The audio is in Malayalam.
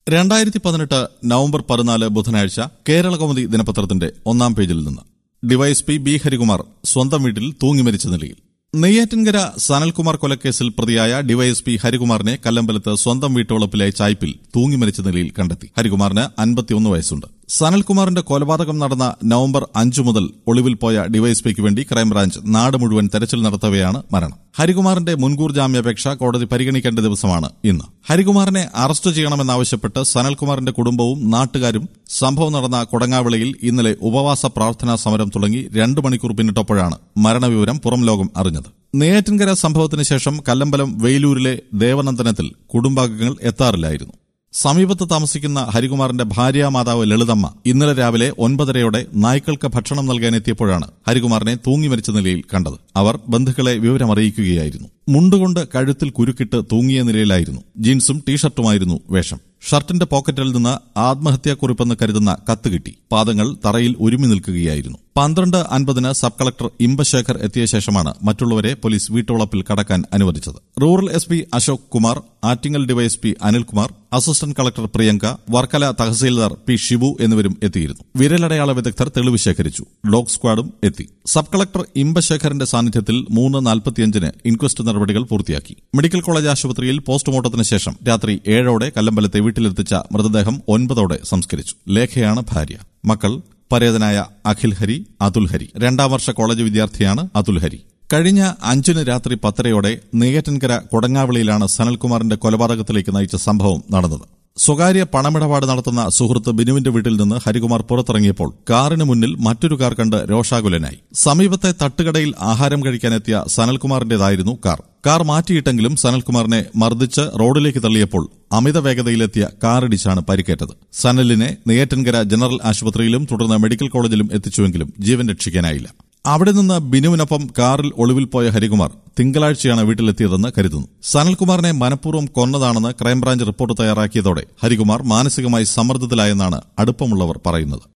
2018 നവംബർ 14 ബുധനാഴ്ച കേരളകൗമുദി ദിനപത്രത്തിന്റെ ഒന്നാം പേജിൽ നിന്ന് ഡിവൈഎസ്പി ബി ഹരികുമാർ സ്വന്തം വീട്ടിൽ തൂങ്ങിമരിച്ച നിലയിൽ. നെയ്യാറ്റിൻകര സനൽകുമാർ കൊലക്കേസിൽ പ്രതിയായ ഡിവൈഎസ്പി ഹരികുമാറിനെ കല്ലമ്പലത്ത് സ്വന്തം വീട്ടുവളപ്പിലെ ചായ്പിൽ തൂങ്ങിമരിച്ച നിലയിൽ കണ്ടെത്തി. ഹരികുമാറിന് 51 വയസ്സുണ്ട്. സനൽകുമാറിന്റെ കൊലപാതകം നടന്ന നവംബർ 5 മുതൽ ഒളിവിൽ പോയ ഡിവൈഎസ്പിക്ക് വേണ്ടി ക്രൈംബ്രാഞ്ച് നാട് മുഴുവൻ തെരച്ചിൽ നടത്തവെയാണ് മരണം. ഹരികുമാറിന്റെ മുൻകൂർ ജാമ്യാപേക്ഷ കോടതി പരിഗണിക്കേണ്ട ദിവസമാണ് ഇന്ന്. ഹരികുമാറിനെ അറസ്റ്റ് ചെയ്യണമെന്നാവശ്യപ്പെട്ട് സനൽകുമാറിന്റെ കുടുംബവും നാട്ടുകാരും സംഭവം നടന്ന കൊടങ്ങാവിളയിൽ ഇന്നലെ ഉപവാസ പ്രാർത്ഥനാ സമരം തുടങ്ങി 2 മണിക്കൂർ പിന്നിട്ടപ്പോഴാണ് മരണവിവരം പുറം ലോകം അറിഞ്ഞത്. നെയ്യാറ്റിൻകര സംഭവത്തിന് ശേഷം കല്ലമ്പലം വെയിലൂരിലെ ദേവനന്ദനത്തിൽ കുടുംബാംഗങ്ങൾ എത്താറില്ലായിരുന്നു. സമീപത്ത് താമസിക്കുന്ന ഹരികുമാറിന്റെ ഭാര്യാമാതാവ് ലളിതമ്മ ഇന്നലെ രാവിലെ 9:30 നായ്ക്കൾക്ക് ഭക്ഷണം നൽകാനെത്തിയപ്പോഴാണ് ഹരികുമാറിനെ തൂങ്ങിമരിച്ച നിലയിൽ കണ്ടത്. അവർ ബന്ധുക്കളെ വിവരമറിയിക്കുകയായിരുന്നു. മുണ്ടുകൊണ്ട് കഴുത്തിൽ കുരുക്കിട്ട് തൂങ്ങിയ നിലയിലായിരുന്നു. ജീൻസും ടീഷർട്ടുമായിരുന്നു വേഷം. ഷർട്ടിന്റെ പോക്കറ്റിൽ നിന്ന് ആത്മഹത്യാക്കുറിപ്പെന്ന് കരുതുന്ന കത്ത് കിട്ടി. പാദങ്ങൾ തറയിൽ ഉരുമി നിൽക്കുകയായിരുന്നു. 12:50 സബ് കളക്ടർ ഇമ്പശേഖർ എത്തിയ ശേഷമാണ് മറ്റുള്ളവരെ പോലീസ് വീട്ടുവളപ്പിൽ കടക്കാൻ അനുവദിച്ചത്. Rural SP Ashok Kumar, Attingal DYSP Anilkumar, assistant collector Priyanka, Varkala tahsildar P Shibu എന്നിവരും എത്തിയിരുന്നു. വിരലടയാള വിദഗ്ധർ തെളിവ് ശേഖരിച്ചു. ഡോഗ് സ്ക്വാഡും എത്തി. സബ് കളക്ടർ ഇമ്പശേഖറിന്റെ സാന്നിധ്യത്തിൽ 3:45 ഇൻക്വസ്റ്റ് നടപടികൾ പൂർത്തിയാക്കി. മെഡിക്കൽ കോളേജ് ആശുപത്രിയിൽ പോസ്റ്റ്മോർട്ടത്തിന് ശേഷം രാത്രി 7 കല്ലമ്പലത്തെ വീട്ടിലെത്തിച്ച മൃതദേഹം 9 സംസ്കരിച്ചു. ലേഖയാണ് ഭാര്യ. മക്കൾ പരേതനായ അഖിൽ ഹരി, അതുൽ ഹരി. 2ാം വർഷ കോളേജ് വിദ്യാർത്ഥിയാണ് അതുൽ ഹരി. കഴിഞ്ഞ 5 രാത്രി 10 നെയ്യാറ്റിൻകര കൊടങ്ങാവിളയിലാണ് സനൽകുമാറിന്റെ കൊലപാതകത്തിലേക്ക് നയിച്ച സംഭവം നടന്നത്. സ്വകാര്യ പണമിടപാട് നടത്തുന്ന സുഹൃത്ത് ബിനുവിന്റെ വീട്ടിൽ നിന്ന് ഹരികുമാർ പുറത്തിറങ്ങിയപ്പോൾ കാറിന് മുന്നിൽ മറ്റൊരു കാർ കണ്ട് രോഷാകുലനായി. സമീപത്തെ തട്ടുകടയിൽ ആഹാരം കഴിക്കാനെത്തിയ സനൽകുമാറിന്റേതായിരുന്നു കാർ. കാർ മാറ്റിയിട്ടെങ്കിലും സനൽകുമാറിനെ മർദ്ദിച്ച് റോഡിലേക്ക് തള്ളിയപ്പോൾ അമിത വേഗതയിലെത്തിയ കാറിടിച്ചാണ് പരിക്കേറ്റത്. സനലിനെ നെയ്യാറ്റിൻകര ജനറൽ ആശുപത്രിയിലും തുടർന്ന് മെഡിക്കൽ കോളേജിലും എത്തിച്ചുവെങ്കിലും ജീവൻ രക്ഷിക്കാനായില്ല. അവിടെ നിന്ന് ബിനുവിനൊപ്പം കാറിൽ ഒളിവിൽ പോയ ഹരികുമാർ തിങ്കളാഴ്ചയാണ് വീട്ടിലെത്തിയതെന്ന് കരുതുന്നു. സനൽകുമാറിനെ മനഃപൂർവ്വം കൊന്നതാണെന്ന് ക്രൈംബ്രാഞ്ച് റിപ്പോർട്ട് തയ്യാറാക്കിയതോടെ ഹരികുമാർ മാനസികമായി സമ്മർദ്ദത്തിലായെന്നാണ് അടുപ്പമുള്ളവർ പറയുന്നത്.